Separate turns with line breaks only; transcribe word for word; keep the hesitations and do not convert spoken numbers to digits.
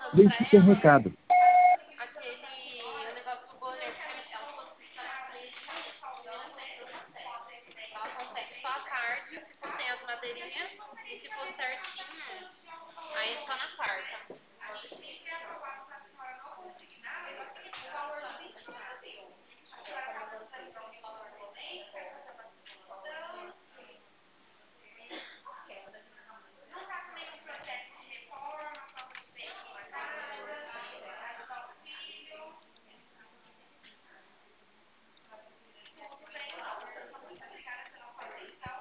Deixe seu recado.
Aquele o negócio do banner, porque ela falou que precisa ler não sei se ela consegue. Ela consegue só a parte, se for sem as madeirinhas, e se for certinho, aí é só na quarta.